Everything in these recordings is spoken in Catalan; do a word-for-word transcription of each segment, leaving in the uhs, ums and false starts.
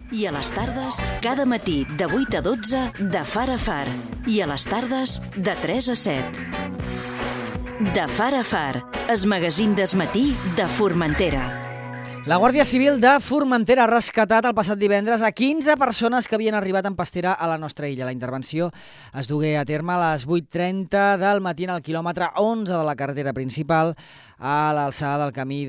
I a les tardes, cada matí de vuit a dotze, de Far a Far. I a les tardes, de tres a set. De Far a Far, el magazín del matí de Formentera. La Guàrdia Civil de Formentera ha rescatat el passat divendres a quinze persones que havien arribat en pastera a la nostra illa. La intervenció es dugué a terme a les vuit trenta del matí en el quilòmetre onze de la carretera principal a l'alçada del camí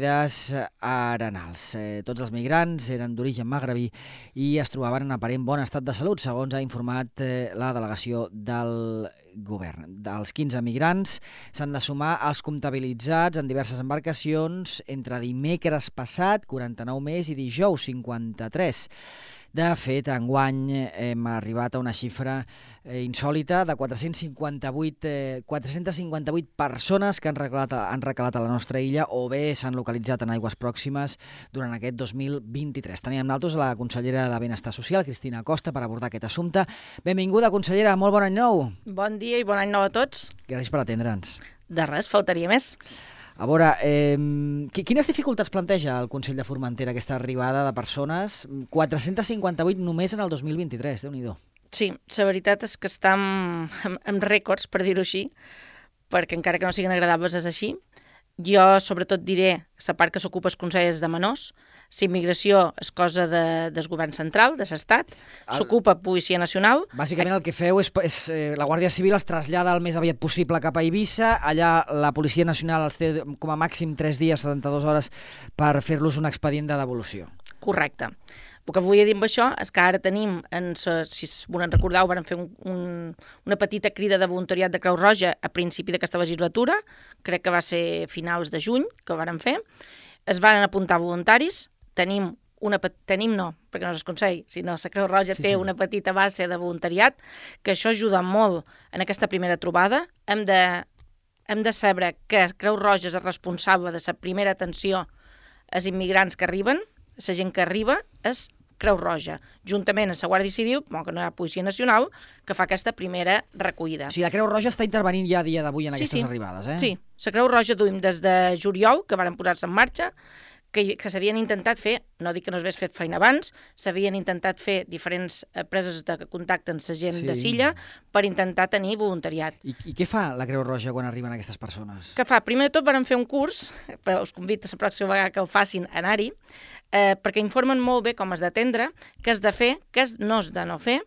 d'Arenals. Eh, tots els migrants eren d'origen magrebí i es trobaven en aparent bon estat de salut, segons ha informat eh, la delegació del govern. Dels quinze migrants s'han de sumar els comptabilitzats en diverses embarcacions entre dimecres passat, quaranta-nou més, i dijous, cinquanta-tres. De fet, enguany hem arribat a una xifra eh, insòlita de quatre-cents cinquanta-vuit, eh, quatre-cents cinquanta-vuit persones que han recalat, han recalat a la nostra illa o bé s'han localitzat en aigües pròximes durant aquest dos mil vint-i-tres. Teníem amb nosaltres la consellera de Benestar Social, Cristina Costa, per abordar aquest assumpte. Benvinguda, consellera, molt bon any nou. Bon dia i bon any nou a tots. Gràcies per atendre'ns. De res, faltaria més. A veure, eh, quines dificultats planteja el Consell de Formentera aquesta arribada de persones? quatre-cents cinquanta-vuit només en el dos mil vint-i-tres, Déu-n'hi-do. Sí, la veritat és que està amb, amb, amb rècords, per dir-ho així, perquè encara que no siguin agradables és així. Jo, sobretot, diré la part que s'ocupa els consells de menors. La immigració és cosa de, del govern central, de l'Estat. S'ocupa Policia Nacional. Bàsicament el que feu és, és eh, la Guàrdia Civil els trasllada el més aviat possible cap a Eivissa. Allà la Policia Nacional els té com a màxim tres dies, setanta-dues hores, per fer-los un expedient de devolució. Correcte. El que volia dir amb això és que ara tenim, en sa, si volen recordar, ho vam fer un, un, una petita crida de voluntariat de Creu Roja a principi d'aquesta legislatura, crec que va ser finals de juny que ho vam fer, es van apuntar voluntaris, tenim, una, tenim no, perquè no és el Consell, sinó la Creu Roja sí, té sí. una petita base de voluntariat, que això ajuda molt en aquesta primera trobada. Hem de, hem de saber que Creu Roja és responsable de la primera atenció als immigrants que arriben, la gent que arriba és Creu Roja, juntament amb la Guàrdia Civil, com que no hi ha Policia Nacional, que fa aquesta primera recollida. O sigui, la Creu Roja està intervenint ja a dia d'avui en sí, aquestes sí. arribades, eh? Sí, la Creu Roja duim des de juliol, que varen posar-se en marxa, que, que s'havien intentat fer, no dic que no s'hagués fet feina abans, s'havien intentat fer diferents preses de contacte amb la gent sí. de Silla per intentar tenir voluntariat. I, I què fa la Creu Roja quan arriben aquestes persones? Què fa? Primer de tot varen fer un curs, però us convido la pròxima vegada que el facin a anar-hi, eh, perquè informen molt bé com has d'atendre, què has de fer, què no has de no fer,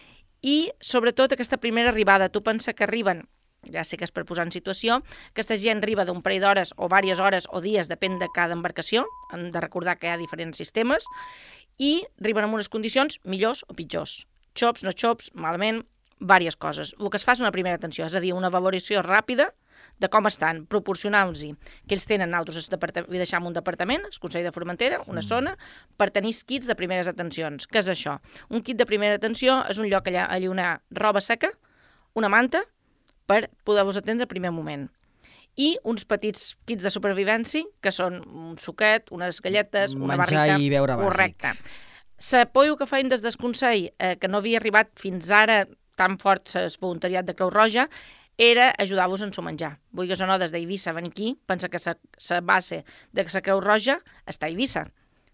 i sobretot aquesta primera arribada. Tu pensa que arriben, ja sé que és per posar en situació, aquesta gent arriba d'un parell d'hores o diverses hores o dies, depèn de cada embarcació, hem de recordar que hi ha diferents sistemes, i arriben en unes condicions millors o pitjors. Xops, no xops, malament, diverses coses. El que es fa és una primera atenció, és a dir, una valoració ràpida de com estan, proporcionant-los que ells tenen altres departaments, i deixar un departament, el Consell de Formentera, una mm. zona, per tenir kits de primeres atencions. Què és això? Un kit de primera atenció és un lloc allà a llunar roba seca, una manta, per poder-vos atendre al primer moment. I uns petits kits de supervivència, que són un suquet, unes galletes, una barrita... Menjar i beure bàsic. Correcte. L'apoio que feien des del Consell, eh, que no havia arribat fins ara tan fort el voluntariat de Creu Roja, era ajudar-vos en su menjar. Vulguis o no, des d'Eivissa venir aquí, pensa que la base de la Creu Roja està a Eivissa.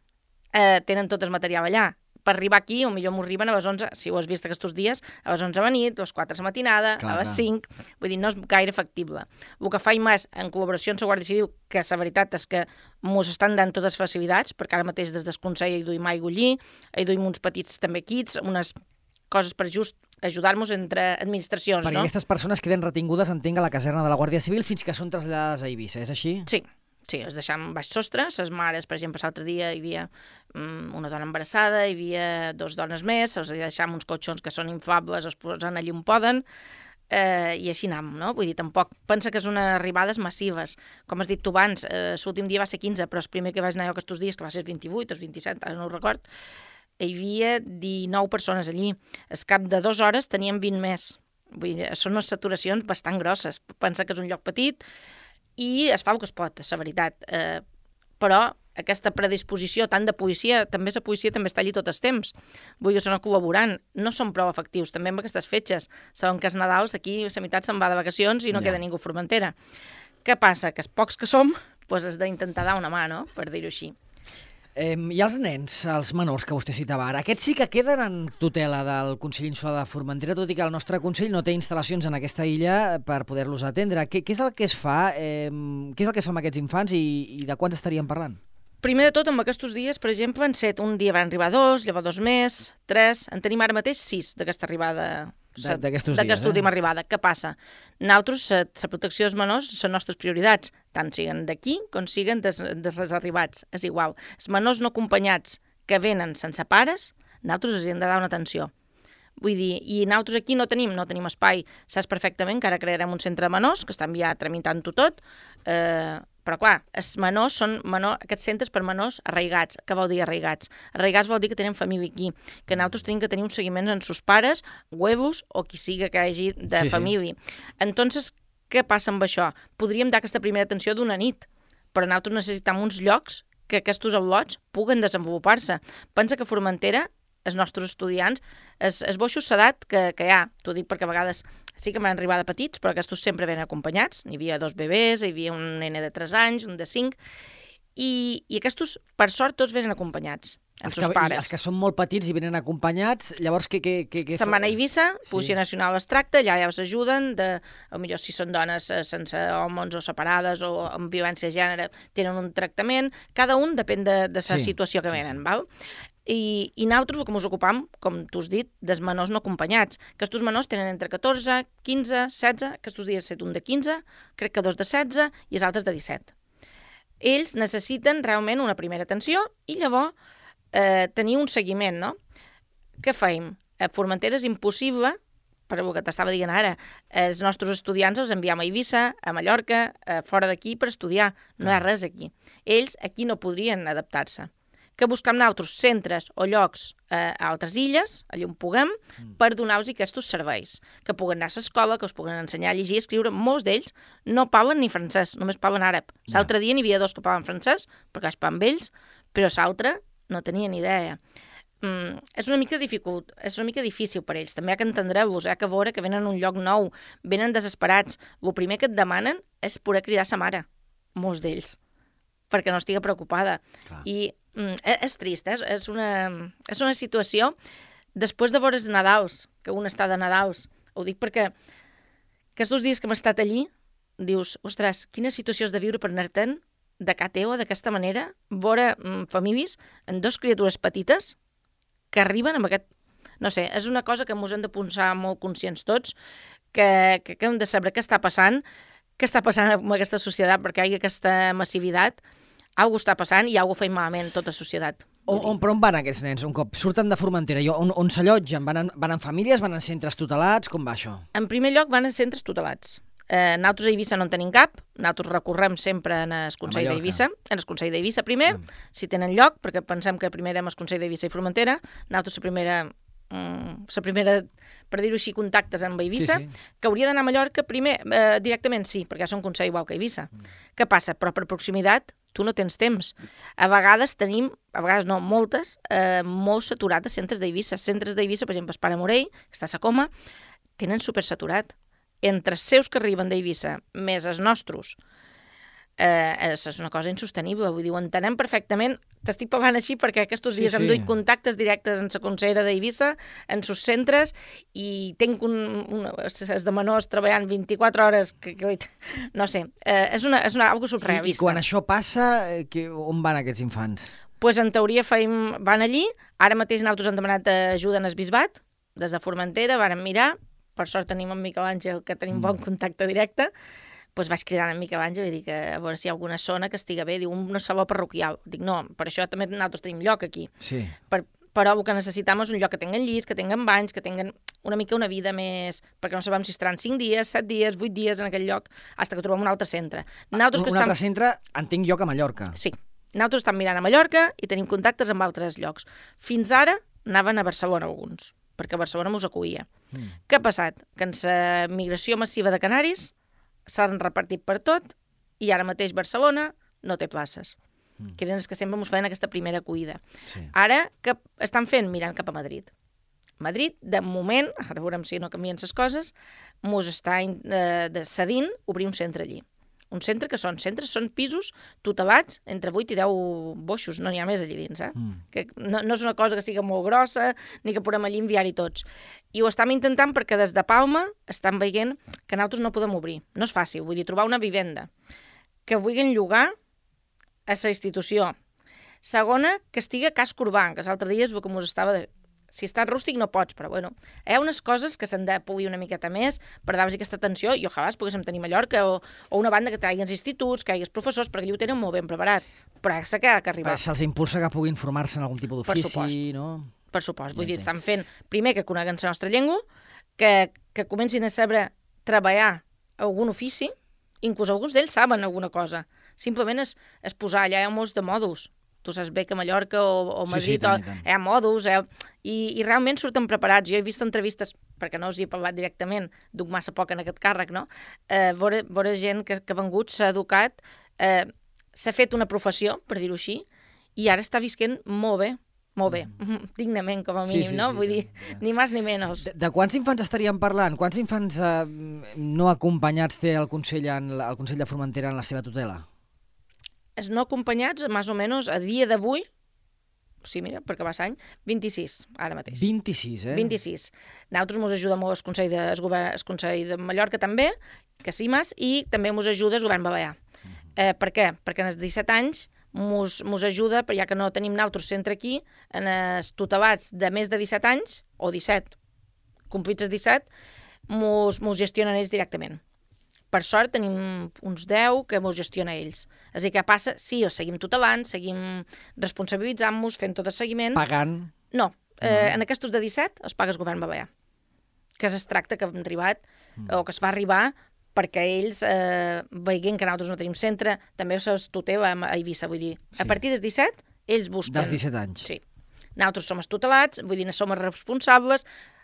Eh, tenen tot el material allà. Per arribar aquí, o millor m'ho arriben a les onze, si ho has vist aquests dies, a les onze de la nit, a les quatre de la matinada, clar, a les cinc, vull dir, no és gaire factible. El que faig més en col·laboració amb la Guàrdia Civil, que la veritat és que mos estan dant totes les facilitats, perquè ara mateix des del Consell hi duim aigua allí, hi duim uns petits també kits, unes coses per just ajudar-nos entre administracions, perquè no? Perquè aquestes persones queden retingudes, entenc, a la caserna de la Guàrdia Civil fins que són traslladades a Eivissa, és així? Sí. Sí, es deixam baix sostre, les mares, per exemple, l'altre dia hi havia um, una dona embarassada, hi havia dues dones més, els deixam uns cotxons que són inflables, els posen allí on poden, eh, i així anem, no? Vull dir, tampoc pensa que és unes arribades massives. Com has dit tu abans, eh, l'últim dia va ser quinze, però el primer que vaig anar jo aquests dies, que va ser el vint-i-vuit o el vint-i-set, ara no ho record, hi havia dinou persones allí. Al cap de dues hores teníem vint més. Vull dir, són unes saturacions bastant grosses. Pensa que és un lloc petit, i es fa el que es pot, és la veritat. Eh, però aquesta predisposició tant de policia, també la policia també està allí tot el temps. Vull dir, són col·laborant, no són prou efectius, també amb aquestes fetges. Saben que és Nadals, aquí la meitat se'n va de vacacions i no ja. Queda ningú a Formentera. Què passa? Que els pocs que som, doncs has d'intentar dar una mà, no?, per dir-ho així. Eh, I els nens, els menors que vostè citava ara, aquests sí que queden en tutela del Consell Insular de Formentera, tot i que el nostre Consell no té instal·lacions en aquesta illa per poder-los atendre. Què, què és el que es fa? Eh, què és el que es fa amb aquests infants i, i de quants estaríem parlant? Primer de tot, en aquests dies, per exemple, en set, un dia van arribar dos, llavors dos més, tres, en tenim ara mateix sis d'aquesta arribada. D'aquesta última arribada. Què passa? Nosaltres, la protecció dels menors, són nostres prioritats, tant siguen d'aquí com siguen des, des les arribats. És igual. Els menors no acompanyats que venen sense pares, nosaltres els hem de dar una atenció. Vull dir, i nosaltres aquí no tenim, no tenim espai. Saps perfectament que ara crearem un centre de menors, que estan ja tramitant-ho tot, eh, però clar, els menors són menor, aquests centres per menors arraigats. Què vol dir arraigats? Arraigats vol dir que tenen família aquí, que nosaltres tenim que tenir un seguiment amb sus pares, huevos o qui siga que hagi de sí, família. Sí. Entonces, què passa amb això? Podríem dar aquesta primera atenció d'una nit, però nosaltres necessitem uns llocs que aquests al·lots puguen desenvolupar-se. Pensa que Formentera, els nostres estudiants, els, els boixos d'edat que, que hi ha, t'ho dic perquè a vegades sí que van arribar de petits, però aquests sempre ven acompanyats. Hi havia dos bebès, hi havia un nene de tres anys, un de cinc, i, i aquests, per sort, tots venen acompanyats, amb els seus pares. Els que són molt petits i venen acompanyats, llavors què... què, què, què Se'n van a Eivissa, sí. Policia Nacional els tracta, allà ja els ajuden, de, potser si són dones sense homes o separades o amb violència de gènere, tenen un tractament, cada un depèn de, de la sí, situació que venen, sí, sí. val? I, i nosaltres el que ens ocupam, com tu has dit, dels menors no acompanyats. Aquests menors tenen entre catorze, quinze, setze, aquests dies he set un de quinze, crec que dos de setze i els altres de disset. Ells necessiten realment una primera atenció i llavors eh, tenir un seguiment, no? Què feim? A Formentera és impossible, per el que t'estava dient ara, els nostres estudiants els enviem a Eivissa, a Mallorca, a fora d'aquí per estudiar. No hi ha res aquí. Ells aquí no podrien adaptar-se. Que busquem nosaltres centres o llocs eh, a altres illes, allà on puguem, mm. per donar-los aquests serveis. Que puguen anar a l'escola, que us puguen ensenyar a llegir i escriure. Molts d'ells no parlen ni francès, només parlen àrab. L'altre dia n'hi havia dos que parlen francès, perquè es parlen amb ells, però l'altre no tenia ni idea. Mm, és una mica dificult, és una mica difícil per ells. També hi ha que entendre-los, hi ha que veure que venen a un lloc nou, venen desesperats. El primer que et demanen és poder cridar sa mare, molts d'ells, perquè no estigui preocupada. Clar. I mm, és trist, eh? és, una, és una situació, després de veure els Nadals, que un està de Nadals, ho dic perquè aquests dos dies que hem estat allí, dius, ostres, quina situació has de viure per anar-te'n de casa teva, d'aquesta manera, veure mm, famílies amb dos criatures petites que arriben amb aquest... No sé, és una cosa que ens hem de pensar molt conscients tots, que, que, que hem de saber què està passant, què està passant amb aquesta societat, perquè hi ha aquesta massivitat, algú està passant i algú fa malament tota la societat. On, on, però on van aquests nens un cop? Surten de Formentera, on, on s'allotgen? Van, en, van en famílies, van en centres tutelats? Com va això? En primer lloc van en centres tutelats. Eh, nosaltres a Eivissa no en tenim cap, nosaltres recorrem sempre en el Consell d'Eivissa, en el Consell d'Eivissa primer, mm. si tenen lloc, perquè pensem que primer érem el Consell d'Eivissa i Formentera, nosaltres la primera... la primera, per dir-ho així, contactes amb Eivissa, sí, sí. que hauria d'anar a Mallorca primer, eh, directament sí, perquè són Consell igual que Eivissa. Mm. Què passa? Però per proximitat tu no tens temps. A vegades tenim, a vegades no, moltes, eh, molt saturats centres d'Eivissa. Centres d'Eivissa, per exemple, Espara Morell, que està a sa coma, tenen supersaturat. Entre els seus que arriben d'Eivissa, més els nostres, eh, és una cosa insostenible. Vull dir, ho entenem perfectament. T'estic parlant així perquè aquests dies sí, sí. em duc contactes directes amb la consellera d'Eivissa, en sus centres, i tenc un, un, els de menors treballant vint-i-quatre hores, que, que no sé, eh, és una, és una algo surrealista. I, I quan això passa, eh, que, on van aquests infants? Doncs pues, en teoria feim, van allí, ara mateix nosaltres hem demanat ajuda en el Bisbat, des de Formentera, vàrem mirar, per sort tenim en Miquel Àngel, que tenim bon contacte directe, doncs vaig cridar en Miquel Àngel i dic a veure si hi ha alguna zona que estiga bé, diu un saló parroquial. Dic, no, per això també nosaltres tenim lloc aquí. Sí. Per, però el que necessitem és un lloc que tinguen llis, que tinguen banys, que tinguen una mica una vida més... Perquè no sabem si estaran cinc dies, set dies, vuit dies en aquell lloc, fins que trobem un altre centre. Nosaltres un que un estem... altre centre en tinc lloc a Mallorca. Sí. Nosaltres estem mirant a Mallorca i tenim contactes amb altres llocs. Fins ara anaven a Barcelona alguns, perquè a Barcelona mos acollia. Mm. Què ha passat? Que en la migració massiva de canaris s'han repartit per tot i ara mateix Barcelona no té places. Mm. Que eren els que sempre ens feien aquesta primera acollida. Sí. Ara, què estan fent? Mirant cap a Madrid. Madrid, de moment, ara veurem si no canvien les coses, mos està eh, cedint obrir un centre allí. un centre que són centres, són pisos tutelats entre vuit i deu boixos, no n'hi ha més allà dins, eh? Mm. Que no, no és una cosa que sigui molt grossa, ni que podem allà enviar-hi tots. I ho estem intentant perquè des de Palma estan veient que nosaltres no podem obrir. No és fàcil, vull dir, trobar una vivenda que vulguin llogar a la institució. Segona, que estigui a casc urbà, que l'altre dia és el que mos estava... De... Si està rústic no pots, però bueno, hi ha unes coses que s'han de polir una miqueta més per dar-vos aquesta atenció i ojalà poguéssim tenir Mallorca o, o una banda que tregui els instituts, que hi hagi els professors, perquè allò ho tenen molt ben preparat. Però s'ha que arribar. Se'ls impulsa que puguin formar-se en algun tipus d'ofici, no? Per supost. Vull dir, estan fent, primer, que coneguen la nostra llengua, que, que comencin a saber treballar algun ofici, inclús alguns d'ells saben alguna cosa. Simplement és, és posar allà, hi ha molts de mòduls. Tu saps bé que a Mallorca o, o Madrid sí, sí, tant, tant. Hi ha mòduls, eh? I, i realment surten preparats. Jo he vist entrevistes, perquè no us hi he parlat directament, duc massa poc en aquest càrrec, no? Eh, veure, veure gent que, que ha vengut, s'ha educat, eh, s'ha fet una professió, per dir-ho així, i ara està visquent molt bé, molt bé, mm. dignament, com a mínim, sí, sí, no? Sí, Vull sí, dir, sí. ni més ni menys. De, de quants infants estaríem parlant? Quants infants eh, no acompanyats té el Consell, en, el Consell de Formentera en la seva tutela? Els no acompanyats, més o menys, a dia d'avui, sí, mira, perquè va l'any, vint-i-sis, ara mateix. vint-i-sis, eh? vint-i-sis. Nosaltres ens ajuda molt el Consell de, el govern, el Consell de Mallorca també, que sí, mas, i també ens ajuda el govern balear. Uh -huh. eh, per què? Perquè en els disset anys ens ajuda, ja que no tenim nosaltres centre aquí, en els tutelats de més de disset anys, o disset, complits els disset, ens gestionen ells directament. Per sort tenim uns deu que mos gestiona ells. És a dir, què passa? Sí, o seguim tutelant, seguim responsabilitzant-nos, fent tot el seguiment. Pagant? No, eh, no. En aquests de disset els paga el govern balear. Que és el tracte que hem arribat, mm. o que es va arribar, perquè ells, eh, veient que nosaltres no tenim centre, també se'ls tutela a Eivissa, vull dir, sí. A partir dels disset, ells busquen... Dels disset anys. Sí. Nosaltres som els tutelats, vull dir, som els responsables,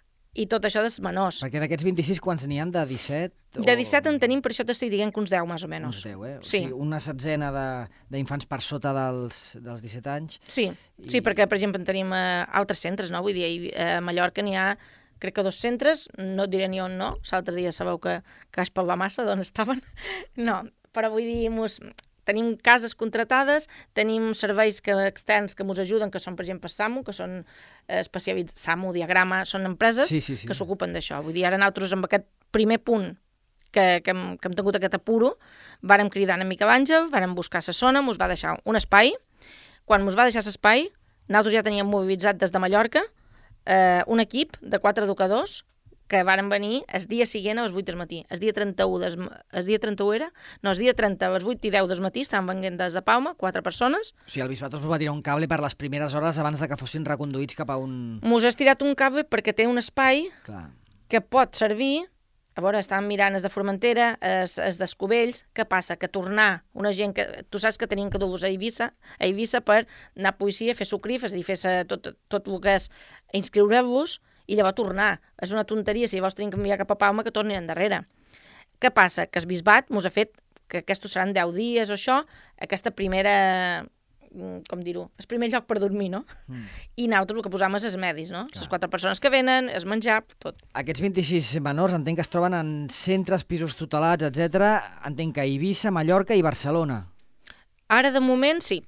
i tot això dels menors. Perquè d'aquests vint-i-sis, quants n'hi ha de disset? O... De disset en tenim, per això t'estic dient que uns deu, més o menys. Uns deu, eh? O sí. sigui, una setzena d'infants per sota dels, dels disset anys. Sí, i... sí, perquè, per exemple, en tenim uh, altres centres, no? Vull dir, a Mallorca n'hi ha, crec que dos centres, no et diré ni on no, l'altre dia sabeu que, que es parlar massa d'on estaven. No, però vull dir, mos... tenim cases contratades, tenim serveis que, externs que ens ajuden, que són, per exemple, SAMU, que són eh, especialitzats, SAMU, Diagrama, són empreses sí, sí, sí. que s'ocupen d'això. Vull dir, ara nosaltres, amb aquest primer punt que, que, hem, que hem tingut aquest apuro, vàrem cridar una mica l'Àngel, vàrem buscar la zona, ens va deixar un espai. Quan ens va deixar l'espai, nosaltres ja teníem mobilitzat des de Mallorca eh, un equip de quatre educadors que varen venir el dia següent a les vuit del matí. El dia trenta-u, des, el dia trenta-u era? No, el dia trenta, a les vuit i deu del matí, estaven venint des de Palma, quatre persones. O sigui, el bisbat us va tirar un cable per les primeres hores abans de que fossin reconduïts cap a un... Mos ha estirat un cable perquè té un espai Clar. que pot servir... A veure, estàvem mirant els de Formentera, els, els d'Escovells. Què passa? Que tornar una gent que... Tu saps que tenien que dur-los a Eivissa, a Eivissa per anar a policia, fer sucrif, és a dir, fer tot, tot el que és inscriure-los, i llavors tornar. És una tonteria, si llavors tenim que enviar cap a Palma, que tornin endarrere. Què passa? Que el bisbat mos ha fet, que aquests seran deu dies o això, aquesta primera, com dir-ho, el primer lloc per dormir, no? Mm. I nosaltres el que posam és els medis, no? Clar. Les quatre persones que venen, el menjar, tot. Aquests vint-i-sis menors entenc que es troben en centres, pisos tutelats, etcètera. Entenc que a Eivissa, Mallorca i Barcelona. Ara, de moment, sí.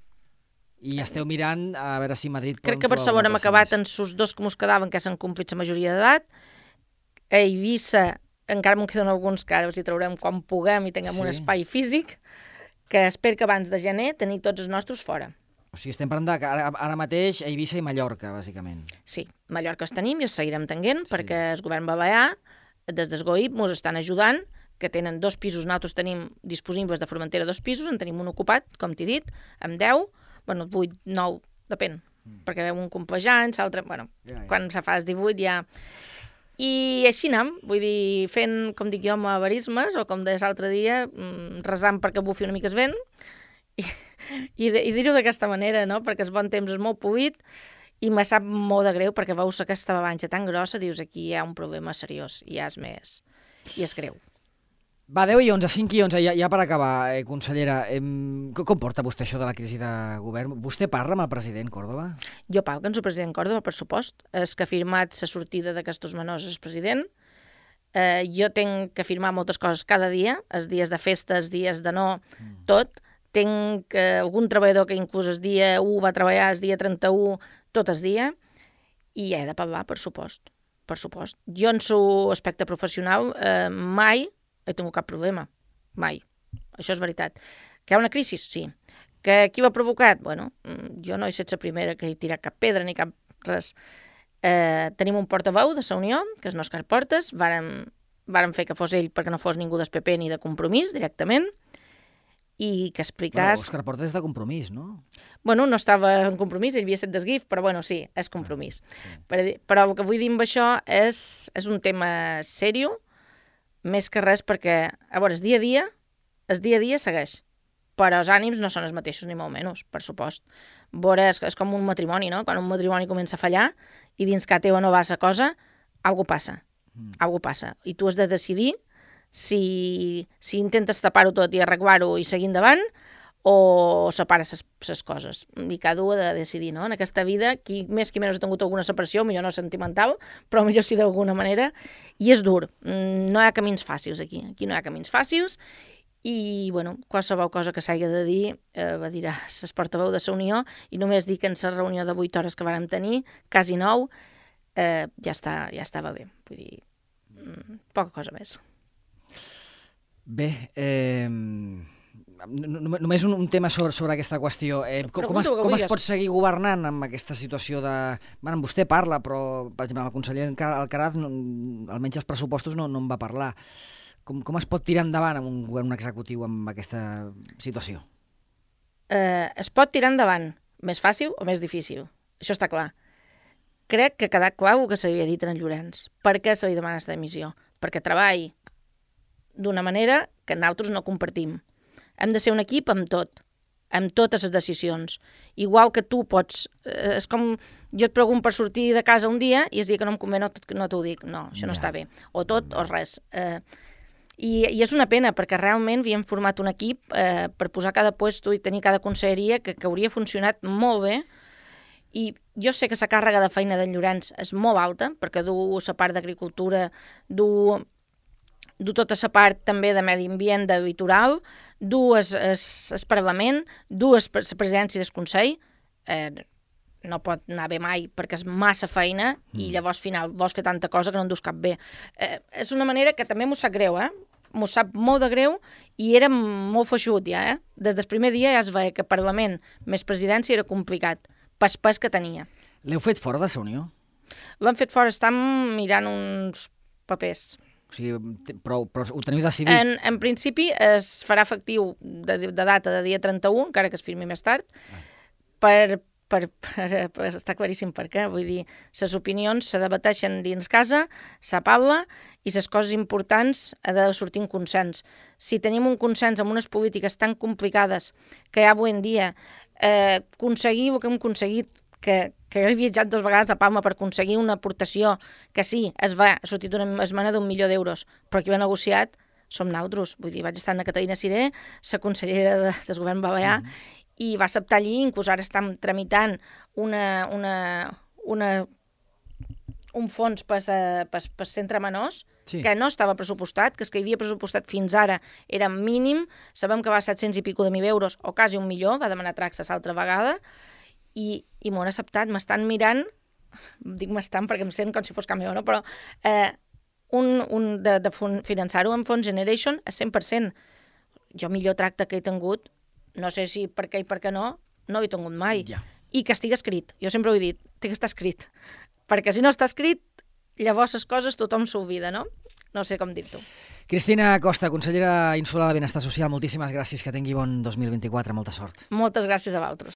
I esteu mirant a veure si Madrid... Crec que a Barcelona hem acabat en sus dos que mos quedaven, que s'han complit la majoria d'edat. A Eivissa encara me'n queden alguns que ara els hi traurem quan puguem i tinguem sí. un espai físic, que espero que abans de gener tenir tots els nostres fora. O sigui, estem parlant de ara, ara mateix a Eivissa i Mallorca, bàsicament. Sí, Mallorca els tenim i els seguirem tenint, sí. perquè el govern balear, des del GOIP, ens estan ajudant, que tenen dos pisos, nosaltres tenim disponibles de Formentera dos pisos, en tenim un ocupat, com t'he dit, amb deu, bueno, vuit, nou, depèn, mm. perquè un compleix anys, l'altre, bueno, ja, ja. quan se fa els divuit ja... I així anem, vull dir, fent, com dic jo, malabarismes, o com deies l'altre dia, resant perquè bufi una mica es vent, i, i, i dir-ho d'aquesta manera, no?, perquè el bon temps és molt polit, i me sap molt de greu, perquè veus aquesta balança tan grossa, dius, aquí hi ha un problema seriós, i ja és més, i és greu. Va, deu i onze, cinc i onze, ja, ja per acabar, eh, consellera. Eh, com porta vostè això de la crisi de govern? Vostè parla amb el president Córdoba? Jo parlo amb el president Córdoba, per supost. És que ha firmat la sortida d'aquestos menors el president. Eh, jo tinc que firmar moltes coses cada dia, els dies de festa, els dies de no, mm. tot. Tinc eh, algun treballador que inclús el dia u va treballar, el dia trenta-u, tot el dia, i he de parlar, per supost. Per supost. Jo en el aspecte professional eh, mai he tingut cap problema. Mai. Això és veritat. Que hi ha una crisi? Sí. Que qui ho ha provocat? Bueno, jo no he estat la primera que he tirat cap pedra ni cap res. Eh, tenim un portaveu de la Unió, que és l'Òscar Portes, vàrem, vàrem fer que fos ell perquè no fos ningú del P P ni de Compromís, directament, i que explicàs... Bueno, Òscar Portes és de Compromís, no? Bueno, no estava en Compromís, ell havia estat d'Esguif, però bueno, sí, és Compromís. Sí. Però, però el que vull dir amb això és, és un tema sèrio, més que res perquè, a veure, el dia a dia, el dia a dia segueix, però els ànims no són els mateixos ni molt menys, per supost. Veure, és, és com un matrimoni, no? Quan un matrimoni comença a fallar i dins que teva no va la cosa, algú passa, mm. algú passa. I tu has de decidir si, si intentes tapar-ho tot i arreglar-ho i seguir endavant, o separes les coses. I cada un ha de decidir, no? En aquesta vida, qui més qui menys ha tingut alguna separació, millor no sentimental, però millor sí d'alguna manera, i és dur. No hi ha camins fàcils aquí. Aquí no hi ha camins fàcils, i, bueno, qualsevol cosa que s'hagi de dir, eh, va dir es portaveu de la Unió, i només dic que en la reunió de vuit hores que vàrem tenir, quasi nou, eh, ja, està, ja estava bé. Vull dir, mm, poca cosa més. Bé, eh... només un, un tema sobre, sobre aquesta qüestió. Eh, com com, es, com es pot seguir governant amb aquesta situació de... Bueno, vostè parla, però, per exemple, el conseller Alcaraz, no, almenys els pressupostos no, no en va parlar. Com, com es pot tirar endavant amb un govern executiu amb aquesta situació? Eh, es pot tirar endavant més fàcil o més difícil. Això està clar. Crec que ha quedat clar el que s'havia dit en Llorenç. Per què se li demana aquesta dimissió? Perquè treballi d'una manera que nosaltres no compartim. Hem de ser un equip amb tot, amb totes les decisions. Igual que tu pots... Eh, és com... Jo et pregunto per sortir de casa un dia i es dir que no em convé, no, no t'ho dic. No, això no ja. Està bé. O tot o res. Eh, i, I és una pena, perquè realment havíem format un equip eh, per posar cada puesto i tenir cada conselleria que, que hauria funcionat molt bé. I jo sé que la càrrega de feina d'en Llorenç és molt alta, perquè du la part d'agricultura, du... du tota la part també de medi ambient, de litoral, du el Parlament, du la presidència del Consell, eh, no pot anar bé mai perquè és massa feina mm. i llavors al final vols fer tanta cosa que no en dus cap bé. Eh, és una manera que també m'ho sap greu, eh? M'ho sap molt de greu i era molt feixut ja, eh? Des del primer dia ja es veia que Parlament més presidència era complicat, pas pas que tenia. L'heu fet fora de la Unió? L'hem fet fora, estem mirant uns papers. O sigui, però, però ho teniu decidit? En, en principi es farà efectiu de, de data de dia trenta-u, encara que es firmi més tard, ah. per, per, per, per estar claríssim per què. Vull dir, les opinions se debateixen dins casa, se parla, i les coses importants ha de sortir en consens. Si tenim un consens amb unes polítiques tan complicades que hi ha avui en dia, eh, aconseguir el que hem aconseguit, que, que jo he viatjat dues vegades a Palma per aconseguir una aportació que sí, es va, ha sortit una esmena d'un milió d'euros, però qui ho ha negociat som nosaltres. Vull dir, vaig estar a Caterina Siré, la consellera de, del govern balear, mm -hmm. i va acceptar allí, inclús ara estem tramitant una, una, una, un fons per, per, per centre menors, sí. que no estava pressupostat, que és que hi havia pressupostat fins ara era mínim, sabem que va a set-cents i pico de mil euros, o quasi un milió, va demanar taxes altra vegada, i, i m'ho han acceptat, m'estan mirant, dic m'estan perquè em sent com si fos canvi o no, però eh, un, un de, de finançar-ho amb Fons Generation a cent per cent. Jo millor tracte que he tingut, no sé si per què i per què no, no he tingut mai. Ja. I que estigui escrit, jo sempre ho he dit, té que estar escrit, perquè si no està escrit, llavors les coses tothom s'oblida, no? No sé com dir-t'ho. Cristina Costa, consellera insular de Benestar Social, moltíssimes gràcies, que tingui bon dos mil vint-i-quatre, molta sort. Moltes gràcies a vosaltres.